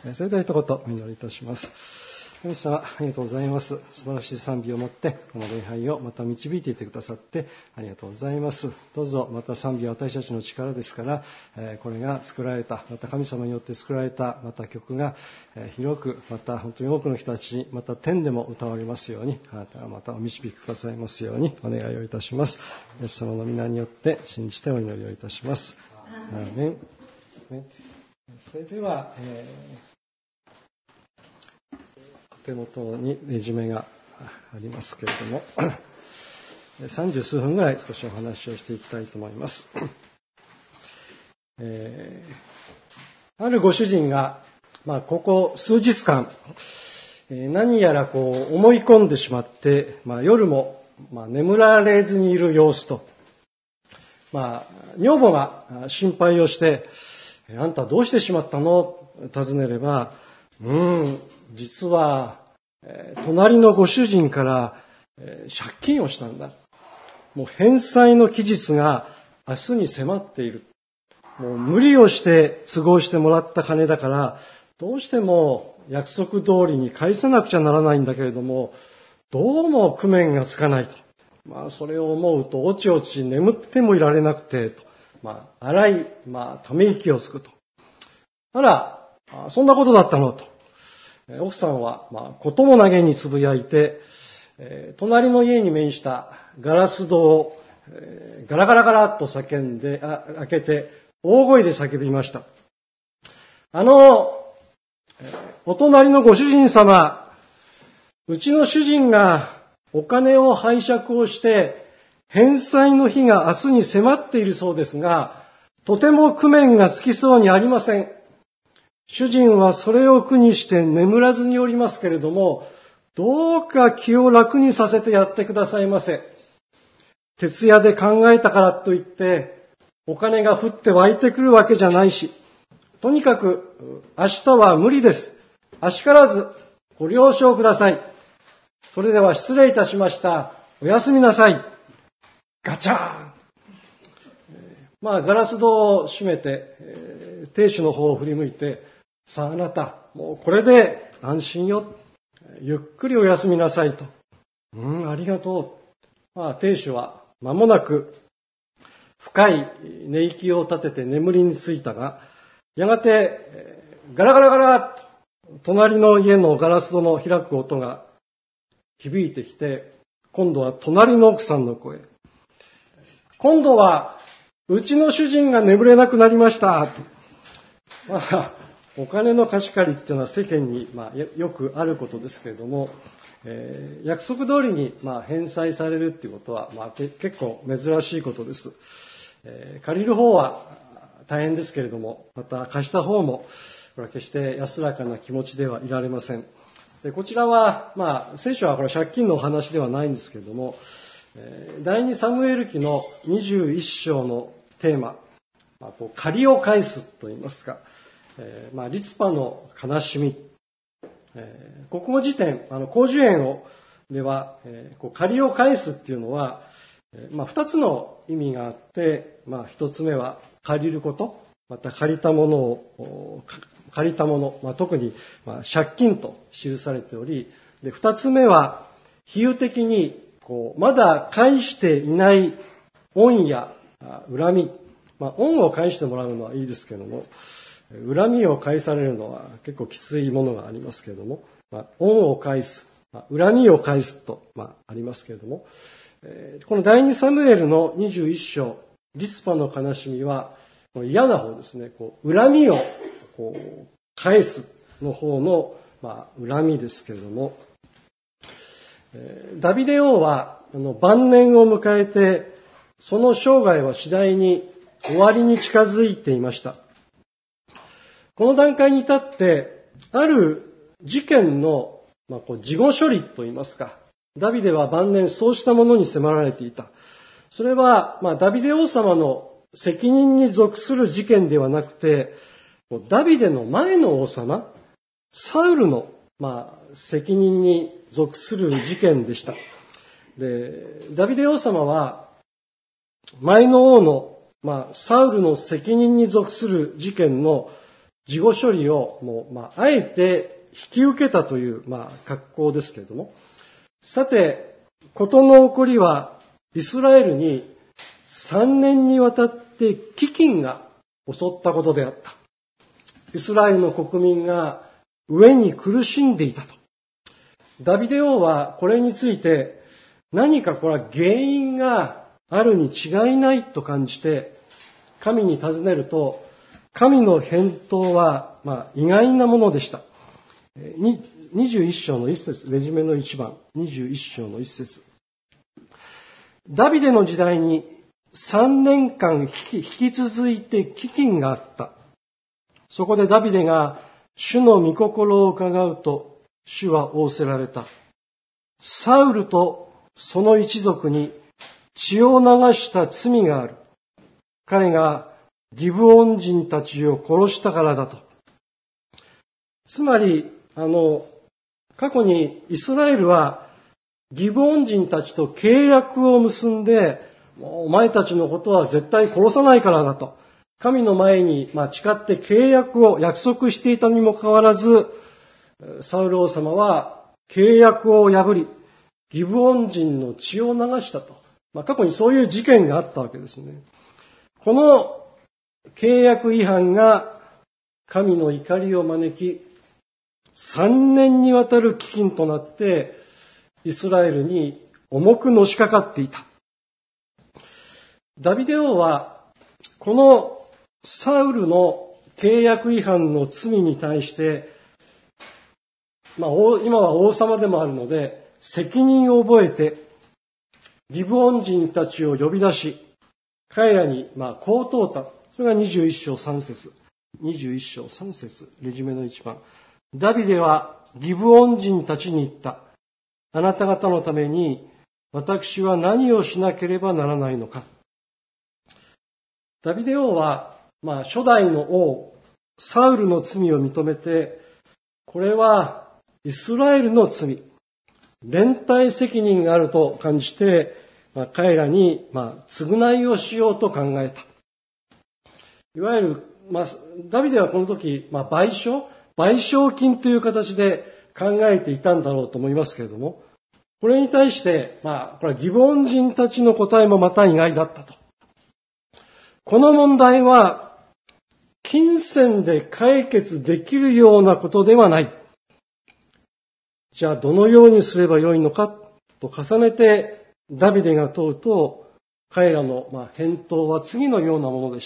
それでは一言お祈りいたします。神様、ありがとうございます。素晴らしい賛美をもって、この礼拝をまた導いていてくださってありがとうございます。どうぞまた賛美は私たちの力ですから、これが作られた、また神様によって作られた、また曲が広く、また本当に多くの人たちに、また天でも歌われますように、あなたがまたお導きくださいますようにお願いをいたします。イエス様の皆によって信じてお祈りをいたします。アーメン。それでは、手元にレジュメがありますけれども、30数分ぐらい少しお話をしていきたいと思います。あるご主人が、ここ数日間、何やら思い込んでしまって、夜も眠られずにいる様子と、女房が心配をして、あんたどうしてしまったの？尋ねれば、実は、隣のご主人から、借金をしたんだ。もう返済の期日が明日に迫っている。もう無理をして都合してもらった金だから、どうしても約束通りに返さなくちゃならないんだけれども、どうも工面がつかないと。それを思うと、おちおち眠ってもいられなくて、と。荒い、ため息をつくと。あら、そんなことだったのと。奥さんは、ことも投げにつぶやいて、隣の家に面したガラス戸を、ガラガラガラっと開けて、大声で叫びました。お隣のご主人様、うちの主人がお金を拝借をして、返済の日が明日に迫っているそうですが、とても工面がつきそうにありません。主人はそれを苦にして眠らずにおりますけれども、どうか気を楽にさせてやってくださいませ。徹夜で考えたからといって、お金が降って湧いてくるわけじゃないし、とにかく明日は無理です。あしからずご了承ください。それでは失礼いたしました。おやすみなさい。ガチャーン。ガラス戸を閉めて、亭主の方を振り向いて、さああなた、もうこれで安心よ。ゆっくりお休みなさいと。ありがとう。亭主は間もなく深い寝息を立てて眠りについたが、やがてガラガラガラと隣の家のガラス戸の開く音が響いてきて、今度は隣の奥さんの声。今度はうちの主人が眠れなくなりましたと。お金の貸し借りっていうのは世間によくあることですけれども、約束通りに返済されるっていうことは結構珍しいことです。借りる方は大変ですけれども、また貸した方もこれは決して安らかな気持ちではいられません。でこちらは聖書はこれ借金のお話ではないんですけれども、第二サムエル記の21章のテーマ、借りを返すと言いますか、リツパの悲しみ。国語辞典、広辞苑では、借りを返すっていうのは、二つの意味があって、一つ目は借りること、また借りたもの、特に借金と記されており、で二つ目は比喩的にまだ返していない恩や恨み、恩を返してもらうのはいいですけれども、恨みを返されるのは結構きついものがありますけれども、恩を返す、恨みを返すと、ありますけれども、この第二サムエルの21章、リツパの悲しみは、嫌な方ですね、恨みを返すの方の、恨みですけれども、ダビデ王は晩年を迎えて、その生涯は次第に終わりに近づいていました。この段階に至って、ある事件の、事後処理といいますか、ダビデは晩年そうしたものに迫られていた。それは、ダビデ王様の責任に属する事件ではなくて、ダビデの前の王様、サウルの、責任に属する事件でした。で、ダビデ王様は、前の王の、サウルの責任に属する事件の事後処理をもう、あえて引き受けたという、格好ですけれども、さて、事の起こりは、イスラエルに3年にわたって飢饉が襲ったことであった。イスラエルの国民が飢えに苦しんでいたと。ダビデ王はこれについて、何かこれは原因があるに違いないと感じて、神に尋ねると、神の返答は、意外なものでした。21章の一節、レジュメの一番、21章の一節。ダビデの時代に3年間引き続いて飢饉があった。そこでダビデが主の御心を伺うと、主は仰せられた。サウルとその一族に血を流した罪がある。彼がギブオン人たちを殺したからだと。つまり、過去にイスラエルはギブオン人たちと契約を結んで、お前たちのことは絶対殺さないからだと。神の前に誓って契約を約束していたにもかかわらず、サウル王様は契約を破り、ギブオン人の血を流したと。過去にそういう事件があったわけですね。この契約違反が神の怒りを招き、3年にわたる飢饉となって、イスラエルに重くのしかかっていた。ダビデ王は、このサウルの契約違反の罪に対して、今は王様でもあるので、責任を覚えて、ギブオン人たちを呼び出し、彼らにこう問うた。それが21章3節。21章3節、レジュメの一番。ダビデはギブオン人たちに言った。あなた方のために私は何をしなければならないのか。ダビデ王は、初代の王、サウルの罪を認めて、これはイスラエルの罪、連帯責任があると感じて、彼らに、償いをしようと考えた。いわゆる、ダビデはこの時、賠償金という形で考えていたんだろうと思いますけれども、これに対して、これはギブオン人たちの答えもまた意外だったと。この問題は、金銭で解決できるようなことではない。じゃあ、どのようにすればよいのかと重ねてダビデが問うと、彼らの返答は次のようなものでした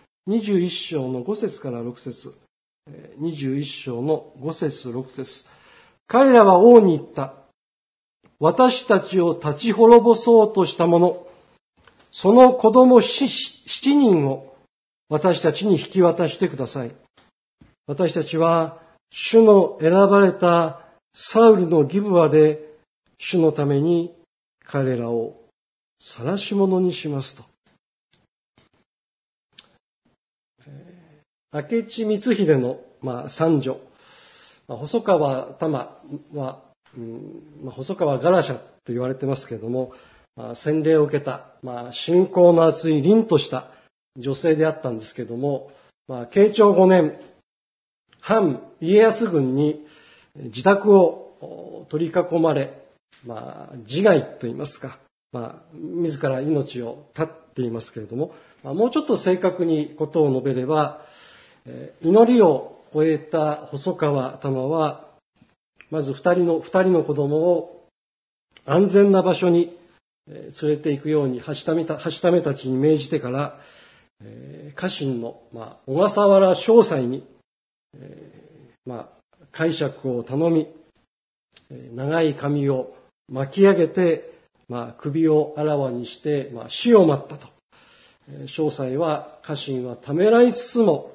。21章の5節から6節。21章の5節6節。彼らは王に言った。私たちを立ち滅ぼそうとした者、その子供7人を私たちに引き渡してください。私たちは主の選ばれたサウルのギブアで主のために彼らを晒し者にしますと。明智光秀の三女、細川玉は、細川ガラシャと言われてますけれども、洗礼を受けた、信仰の厚い凛とした女性であったんですけれども、慶長5年、反家康軍に自宅を取り囲まれ、自害と言いますか、自ら命を絶っていますけれども、もうちょっと正確にことを述べれば、祈りを終えた細川玉は、まず二人の子供を安全な場所に連れて行くようにはしためたちに命じてから、家臣の小笠原正斎に、解釈を頼み、長い髪を巻き上げて、首をあらわにして、死を待ったと。正斎は、家臣はためらいつつも、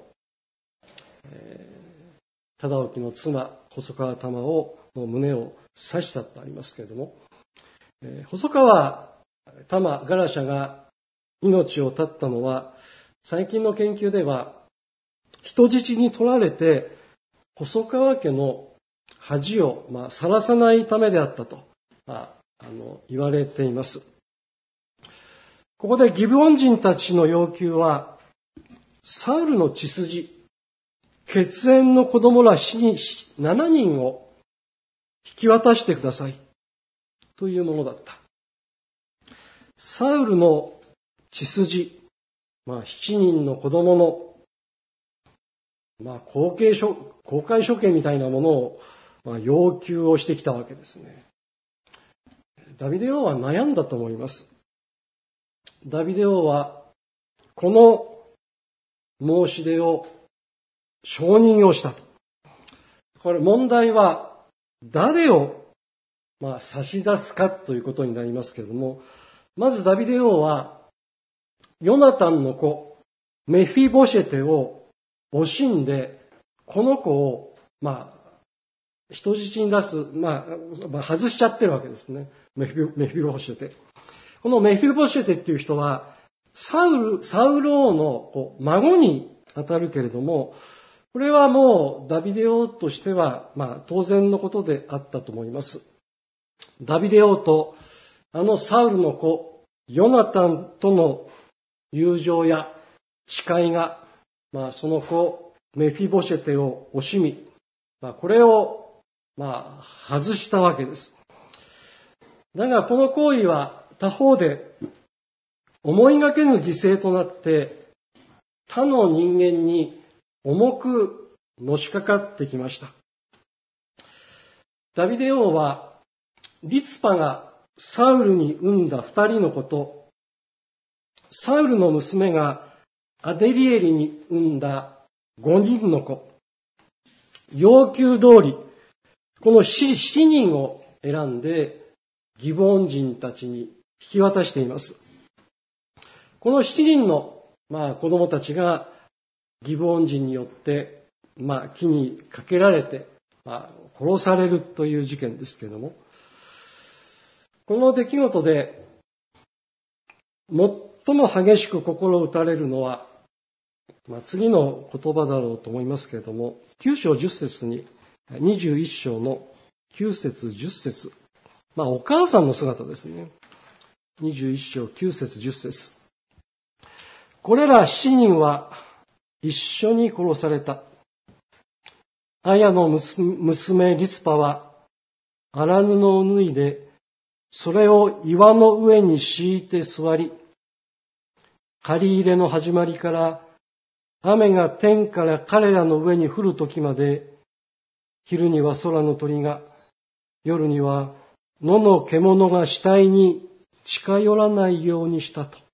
忠興の妻、細川玉の胸を刺したとありますけれども、細川玉ガラシャが命を絶ったのは、最近の研究では、人質に取られて、細川家の恥を晒さないためであったと言われています。ここでギブオン人たちの要求は、サウルの血筋、 血縁の子供ら7人を引き渡してくださいというものだった。サウルの血筋、7人の子供の、公開処刑みたいなものを、要求をしてきたわけですね。ダビデ王は悩んだと思います。ダビデ王は、この申し出を承認をしたと。これ問題は、誰を、差し出すかということになりますけれども、まずダビデ王は、ヨナタンの子、メフィボシェテを惜しんで、この子を、人質に出す、外しちゃってるわけですね。メフィボシェテ。このメフィボシェテっていう人は、サウル王の孫に当たるけれども、これはもうダビデ王としては、当然のことであったと思います。ダビデ王とサウルの子、ヨナタンとの友情や誓いが、その子、メフィボシェテを惜しみ、これを、外したわけです。だが、この行為は他方で、思いがけぬ犠牲となって、他の人間に重くのしかかってきました。ダビデ王は、リツパがサウルに産んだ2人の子と、サウルの娘がアデリエリに産んだ5人の子、要求通り、この7人を選んでギボン人たちに引き渡しています。この7人の、子供たちがギボン人によって、木にかけられて、殺されるという事件ですけれども、この出来事で最も激しく心打たれるのは、次の言葉だろうと思いますけれども、9章10節に、21章の9節10節、お母さんの姿ですね。21章9節10節。これら7人は一緒に殺された。アヤの娘リツパは荒布を脱いで、それを岩の上に敷いて座り、借り入れの始まりから雨が天から彼らの上に降る時まで、昼には空の鳥が、夜には野の獣が死体に近寄らないようにしたと。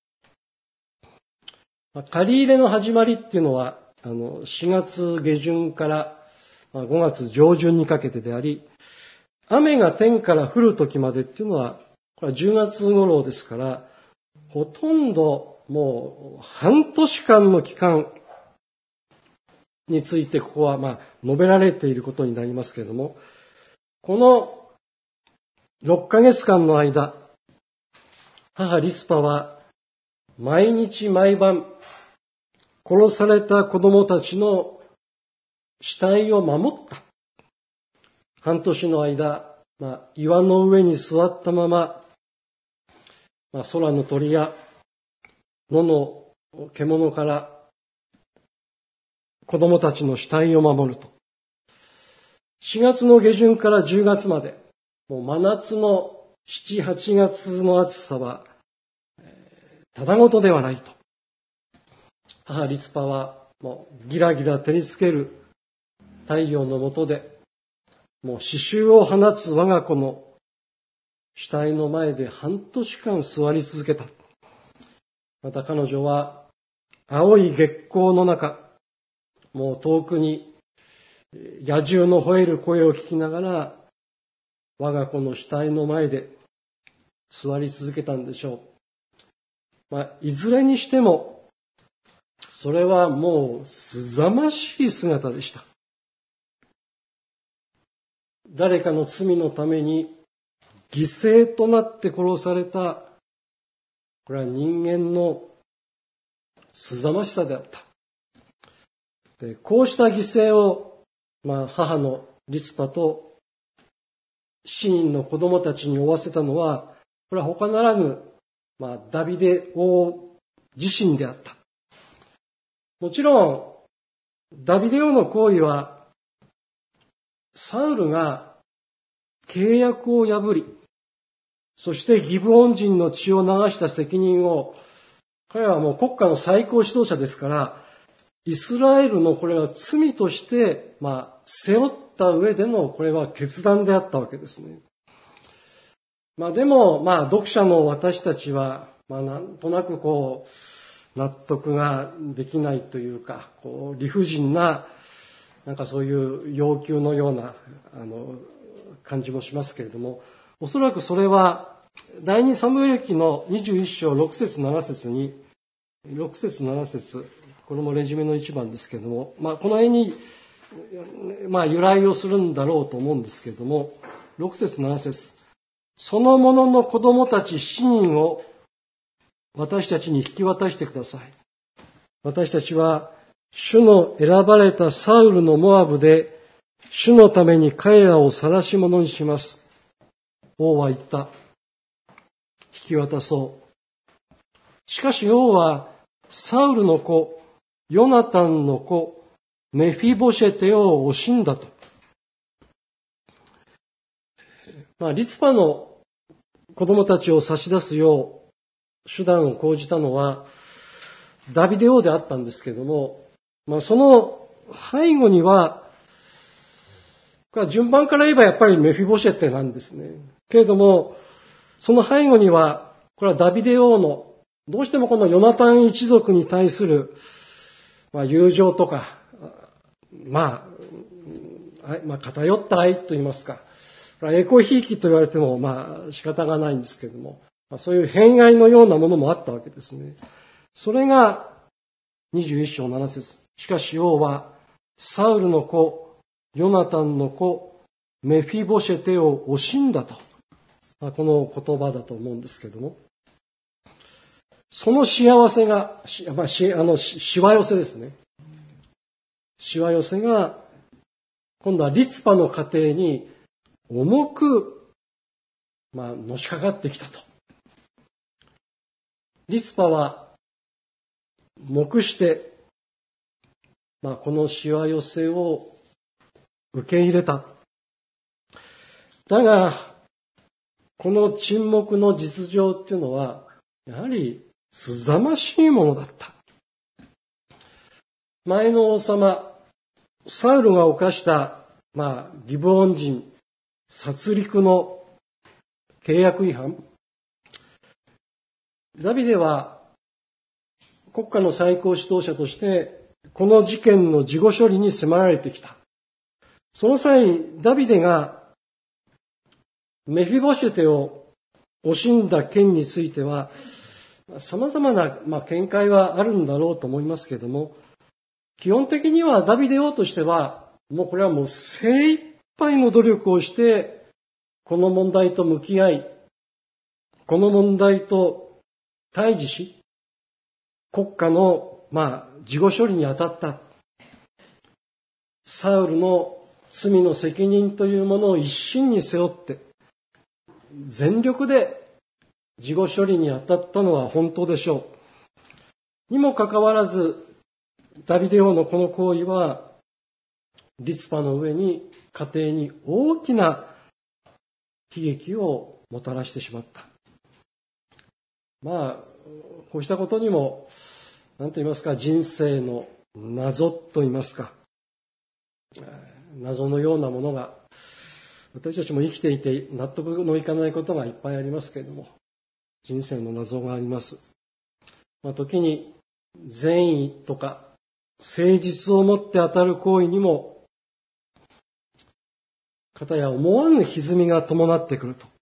借り入れの始まりっていうのは、4月下旬から5月上旬にかけてであり、雨が天から降る時までっていうのは、これは10月頃ですから、ほとんどもう半年間の期間についてここは述べられていることになりますけれども、この6ヶ月間の間、母リスパは毎日毎晩殺された子供たちの死体を守った。半年の間、岩の上に座ったまま、空の鳥や野の獣から子供たちの死体を守ると。4月の下旬から10月まで、もう真夏の7、8月の暑さは、ただごとではないと。母リスパは、もうギラギラ照りつける太陽の下で、もう刺繍を放つ我が子の死体の前で半年間座り続けた。また彼女は青い月光の中、もう遠くに野獣の吠える声を聞きながら、我が子の死体の前で座り続けたんでしょう。いずれにしても、それはもうすざましい姿でした。誰かの罪のために犠牲となって殺された、これは人間のすざましさであった。で、こうした犠牲を、母のリツパと7人の子供たちに負わせたのは、これは他ならぬ、ダビデ王自身であった。もちろん、 ダビデ王の行為は、サウルが契約を破り、そしてギブオン人の血を流した責任を、彼はもう国家の最高指導者ですから、イスラエルのこれは罪として、背負った上でのこれは決断であったわけですね。でも、読者の私たちは、なんとなく納得ができないというか、理不尽な、そういう要求のような、感じもしますけれども、おそらくそれは、第二サムエル記の21章6節7節に、6節7節、これもレジュメの一番ですけれども、この辺に、由来をするんだろうと思うんですけれども、6節7節、その者の子供たち7人を私たちに引き渡してください。私たちは主の選ばれたサウルのモアブで主のために彼らを晒し者にします。王は言った。引き渡そう。しかし王はサウルの子、ヨナタンの子、メフィボシェテを惜しんだと。リツパの子供たちを差し出すよう手段を講じたのはダビデ王であったんですけれども、その背後には、順番から言えばやっぱりメフィボシェテなんですね。けれども、その背後には、これはダビデ王の、どうしてもこのヨナタン一族に対する、友情とか、偏った愛と言いますか、栄光ひいきと言われても仕方がないんですけれども、そういう偏愛のようなものもあったわけですね。それが21章7節。しかし王はサウルの子、ヨナタンの子、メフィボシェテを惜しんだと。この言葉だと思うんですけれども、その幸せが、しわ寄せですね。しわ寄せが、今度はリツパの家庭に重く、のしかかってきたと。リツパは、黙して、このしわ寄せを受け入れた。だが、この沈黙の実情っていうのは、やはり、すざましいものだった。前の王様、サウルが犯した、ギブオン人、殺戮の契約違反。ダビデは国家の最高指導者として、この事件の事後処理に迫られてきた。その際、ダビデがメフィボシェテを惜しんだ件については、様々な見解はあるんだろうと思いますけれども、基本的にはダビデ王としては、これは精一杯の努力をして、この問題と向き合い、この問題と対峙し、国家の、事後処理に当たった。サウルの罪の責任というものを一身に背負って、全力で事後処理に当たったのは本当でしょう。にもかかわらず、ダビデ王のこの行為は、リツパの上に、家庭に大きな悲劇をもたらしてしまった。こうしたことにも、何と言いますか、人生の謎と言いますか、謎のようなものが、私たちも生きていて納得のいかないことがいっぱいありますけれども、人生の謎があります。時に善意とか誠実をもって当たる行為にも、かたや思わぬ歪みが伴ってくると。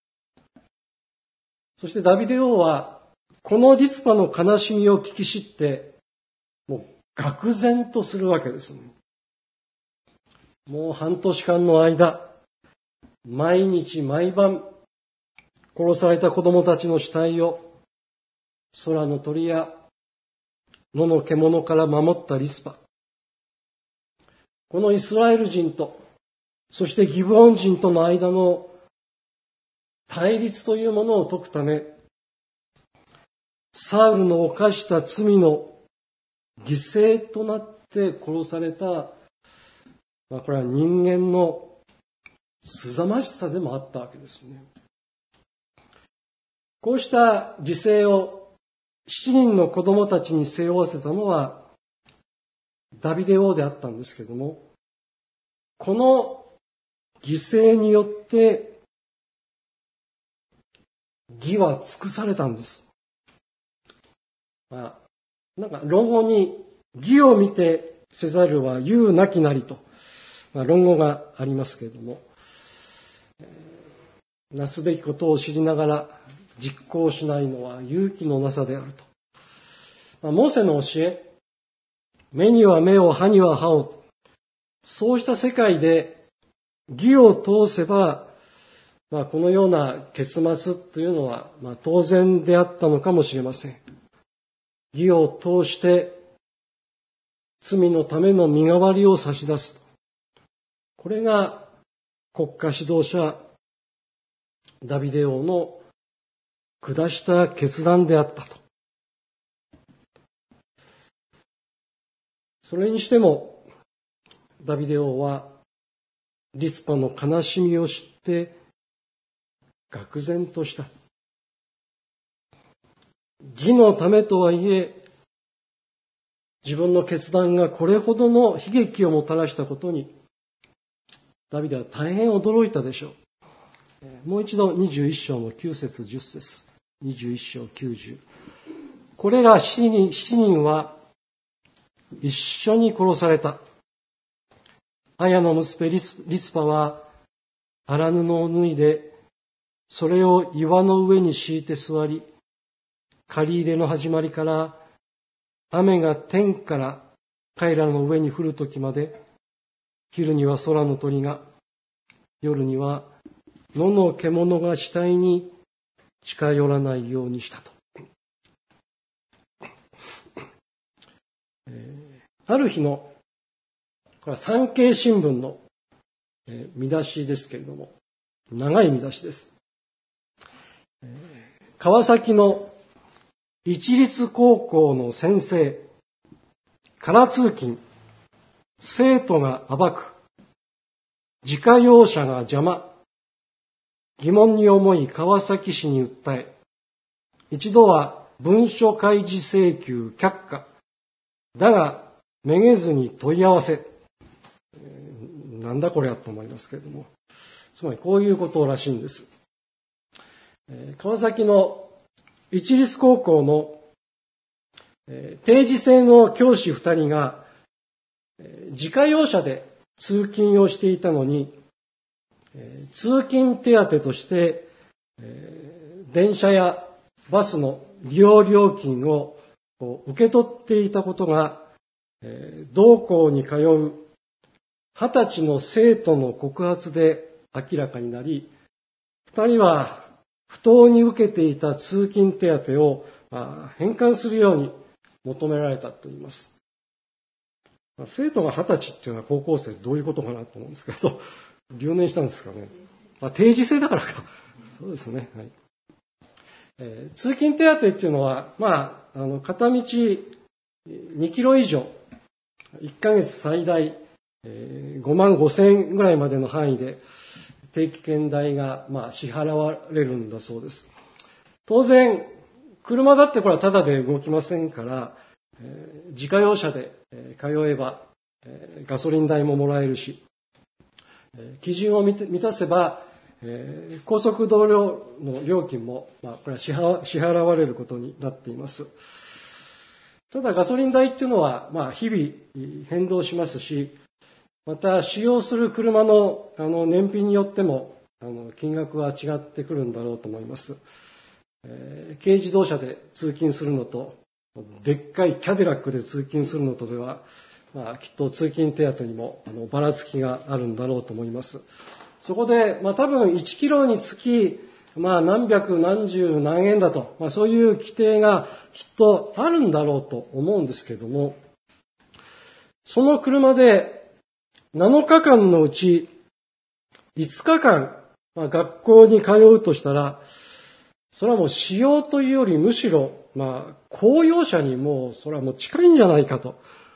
そしてダビデ王は、このリツパの悲しみを聞き知って、愕然とするわけですね。もう半年間の間、毎日毎晩、殺された子供たちの死体を、空の鳥や野の獣から守ったリスパ。このイスラエル人と、そしてギブオン人との間の対立というものを解くため、サウルの犯した罪の犠牲となっって殺された、これは人間のすざましさでもあったわけですね。こうした犠牲を7人の子供たちに背負わせたのはダビデ王であったんですけども、この犠牲によって義は尽くされたんです。なんか論語に義を見てせざるは勇なきなりと、論語がありますけれども、なすべきことを知りながら実行しないのは勇気のなさであると。モーセの教え、目には目を、歯には歯を、そうした世界で義を通せば、このような結末というのは、当然であったのかもしれません。義を通して罪のための身代わりを差し出す。これが国家指導者ダビデ王の下した決断であったと。それにしてもダビデ王はリツパの悲しみを知って愕然とした。義のためとはいえ、自分の決断がこれほどの悲劇をもたらしたことに、ダビデは大変驚いたでしょう。もう一度21章の9節10節。21章90。これら7人は一緒に殺された。アヤの娘リツパは荒布を脱いで、それを岩の上に敷いて座り、借り入れの始まりから雨が天から彼らの上に降るときまで、昼には空の鳥が、夜には野の獣が死体に近寄らないようにしたと。ある日の、これは産経新聞の見出しですけれども、長い見出しです。川崎の一律高校の先生、空通勤、生徒が暴く、自家用車が邪魔、疑問に思い川崎市に訴え、一度は文書開示請求却下、だがめげずに問い合わせ、なんだこれやと思いますけれども、つまりこういうことらしいんです。川崎の一律高校の定時制の教師2人が自家用車で通勤をしていたのに、通勤手当として電車やバスの利用料金を受け取っていたことが同校に通う20歳の生徒の告発で明らかになり、2人は不当に受けていた通勤手当を返還するように求められたといいます。生徒が20歳っていうのは高校生どういうことかなと思うんですけど、留年したんですかね。定時制だからか。そうですね。はい。通勤手当っていうのは、片道2キロ以上、1ヶ月最大5万5千円ぐらいまでの範囲で定期券代が支払われるんだそうです。当然、車だってこれはタダで動きませんから、自家用車で通えばガソリン代ももらえるし、基準を満たせば高速道路の料金もこれは支払われることになっています。ただガソリン代っていうのは日々変動しますし、また使用する車の燃費によっても金額は違ってくるんだろうと思います。軽自動車で通勤するのと、でっかいキャデラックで通勤するのとでは、きっと通勤手当にもばらつきがあるんだろうと思います。そこで、多分1キロにつき、何百何十何円だと、そういう規定がきっとあるんだろうと思うんですけども、その車で7日間のうち5日間、学校に通うとしたら、それはもう使用というよりむしろ、公用車にそれはもう近いんじゃないかと、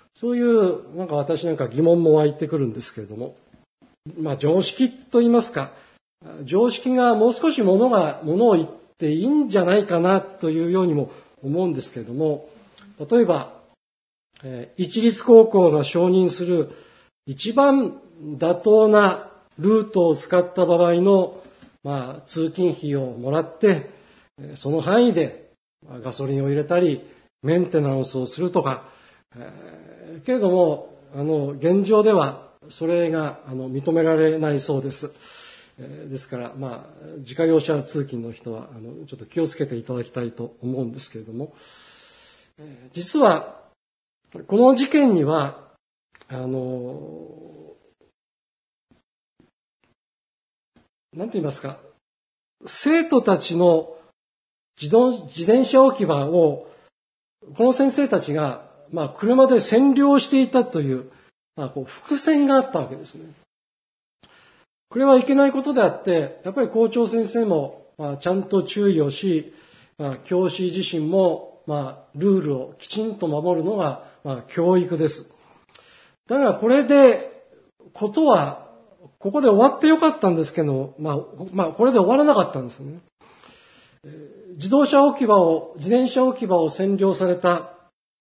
そういうなんか私なんか疑問も湧いてくるんですけれども、常識と言いますか、常識がもう少しものを言っていいんじゃないかなというようにも思うんですけれども、例えば、一律高校が承認する一番妥当なルートを使った場合の、通勤費をもらって、その範囲でガソリンを入れたり、メンテナンスをするとか、けれども、現状ではそれが認められないそうです。ですから、自家用車通勤の人はちょっと気をつけていただきたいと思うんですけれども、実はこの事件にはなんと言いますか、生徒たちの自転車置き場をこの先生たちが車で占領していたという、伏線があったわけですね。これはいけないことであって、やっぱり校長先生もちゃんと注意をし、教師自身もルールをきちんと守るのが教育です。だからこれでことはここで終わってよかったんですけど、これで終わらなかったんですね。自転車置き場を占領された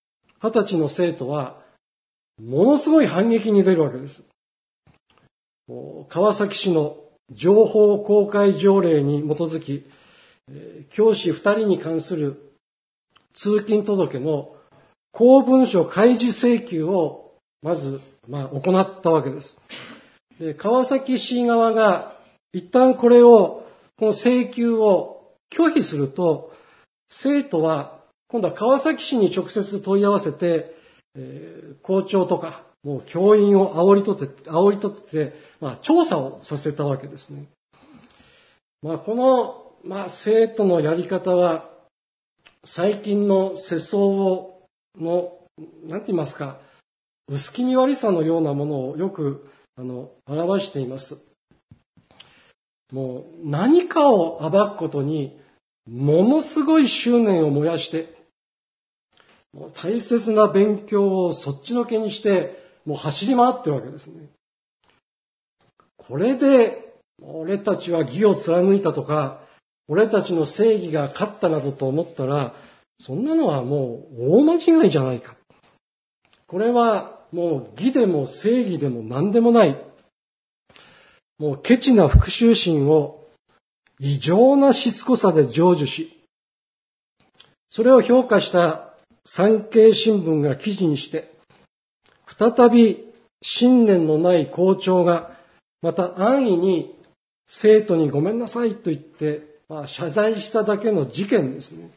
20歳の生徒はものすごい反撃に出るわけです。川崎市の情報公開条例に基づき、教師2人に関する通勤届の公文書開示請求をまず行ったわけです。で、川崎市側が一旦この請求を拒否すると、生徒は今度は川崎市に直接問い合わせて、校長とかもう教員を煽り取って、調査をさせたわけですね。この、生徒のやり方は最近の世相なんて言いますか、薄気味悪さのようなものをよく表しています。もう何かを暴くことにものすごい執念を燃やして、もう大切な勉強をそっちのけにしてもう走り回ってるわけですね。これで俺たちは義を貫いたとか、俺たちの正義が勝ったなどと思ったら、そんなのはもう大間違いじゃないか。これはもう義でも正義でも何でもない。もうケチな復讐心を異常なしつこさで成就し、それを評価した産経新聞が記事にして、再び信念のない校長がまた安易に生徒にごめんなさいと言って、謝罪しただけの事件ですね。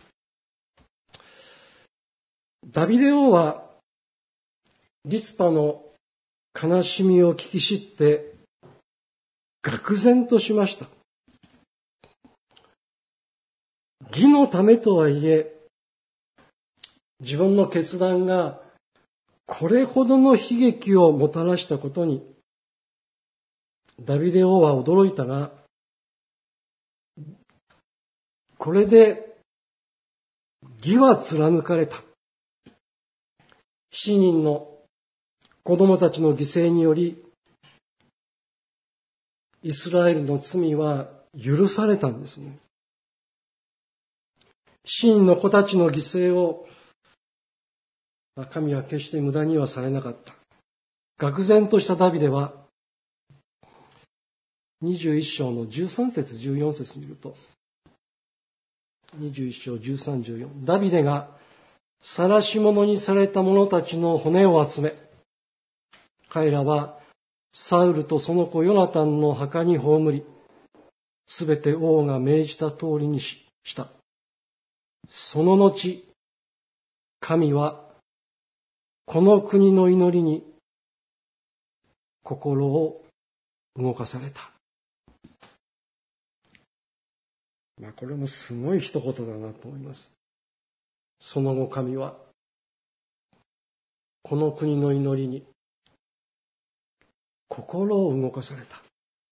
ダビデ王はリツパの悲しみを聞き知って愕然としました。義のためとはいえ、自分の決断がこれほどの悲劇をもたらしたことに、ダビデ王は驚いたが、これで義は貫かれた。7人の子供たちの犠牲により、イスラエルの罪は許されたんですね。7人の子たちの犠牲を神は決して無駄にはされなかった。愕然としたダビデは、21章の13節14節見ると、21章13、14、ダビデが晒し者にされた者たちの骨を集め、彼らはサウルとその子ヨナタンの墓に葬り、すべて王が命じた通りにした。その後、神はこの国の祈りに心を動かされた。これもすごい一言だなと思います。その後神はこの国の祈りに心を動かされた。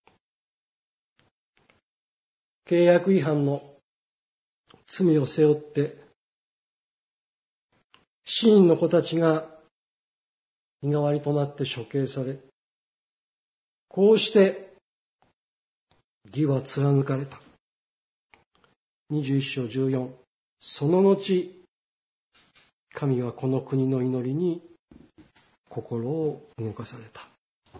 契約違反の罪を背負って、7人の子たちが身代わりとなって処刑され、こうして義は貫かれた。21章14。その後、神はこの国の祈りに心を動かされた。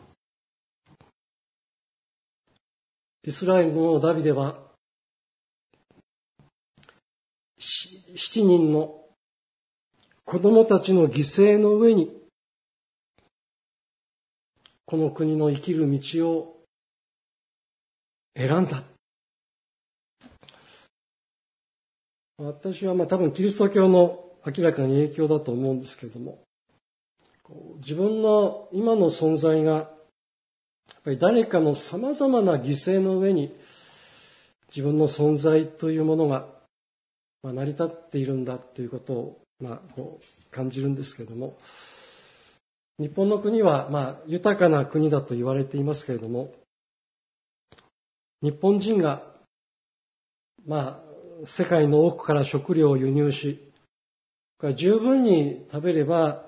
イスラエルのダビデは、7人の子供たちの犠牲の上に、この国の生きる道を選んだ。私は多分キリスト教の明らかに影響だと思うんですけれども、自分の今の存在が、やっぱり誰かの様々な犠牲の上に自分の存在というものが成り立っているんだということを感じるんですけれども、日本の国は豊かな国だと言われていますけれども、日本人が世界の多くから食料を輸入し、十分に食べれば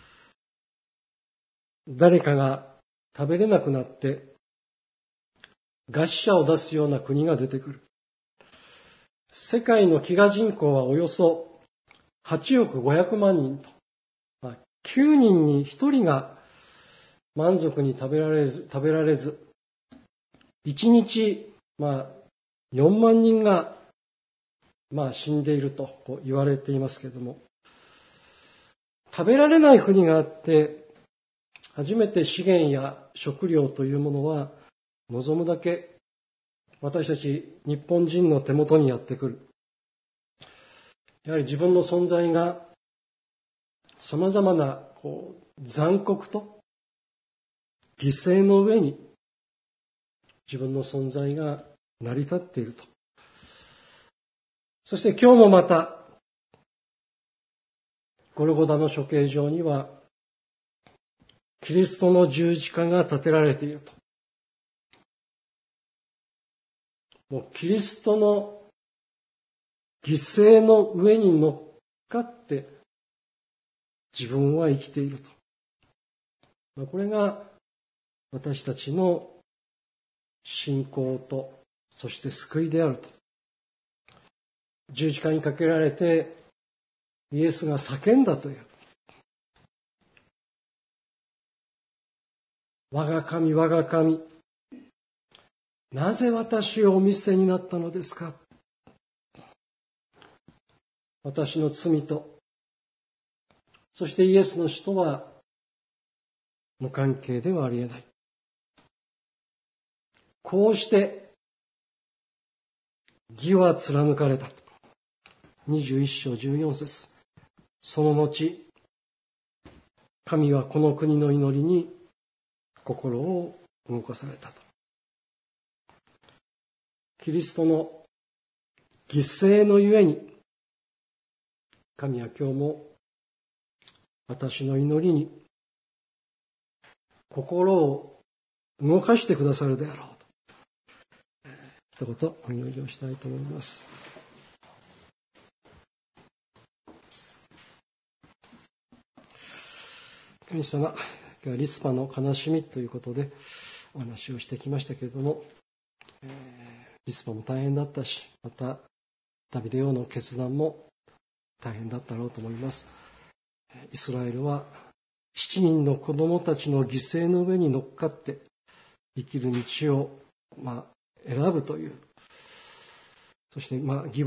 誰かが食べれなくなって餓死者を出すような国が出てくる。世界の飢餓人口はおよそ8億500万人と、9人に1人が満足に食べられず、1日4万人が死んでいると言われていますけれども、食べられない国があって、初めて資源や食料というものは望むだけ私たち日本人の手元にやってくる。やはり自分の存在が様々な残酷と犠牲の上に自分の存在が成り立っていると。そして今日もまたゴルゴダの処刑場にはキリストの十字架が立てられていると。もうキリストの犠牲の上に乗っかって自分は生きていると。これが私たちの信仰と、そして救いであると。十字架にかけられてイエスが叫んだという。我が神、我が神、なぜ私をお見捨てになったのですか。私の罪と、そしてイエスの死とは無関係ではありえない。こうして義は貫かれた。21章14節。その後、神はこの国の祈りに心を動かされたと。キリストの犠牲のゆえに、神は今日も私の祈りに心を動かしてくださるであろうと。一言お祈りをしたいと思います。神様、今日はリスパの悲しみということでお話をしてきましたけれども、リスパも大変だったし、またダビデ王の決断も大変だったろうと思います。イスラエルは7人の子供たちの犠牲の上に乗っかって生きる道を選ぶという、そして義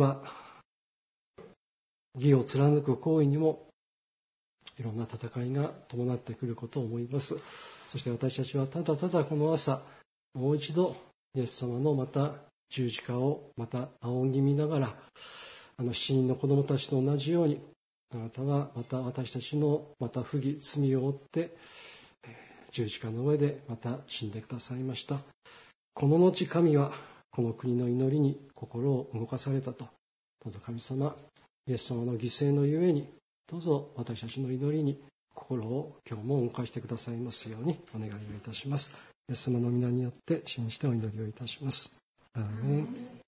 を貫く行為にもいろんな戦いが伴ってくることを思います。そして私たちはただただこの朝、もう一度イエス様のまた十字架をまた仰ぎ見ながら、7人の子供たちと同じように、あなたはまた私たちのまた不義、罪を負って十字架の上でまた死んでくださいました。この後神はこの国の祈りに心を動かされたと。どうぞ神様、イエス様の犠牲のゆえに、どうぞ私たちの祈りに心を今日も動かしてくださいますようにお願いをいたします。イエス様の皆によって信じてお祈りをいたします。アーメン。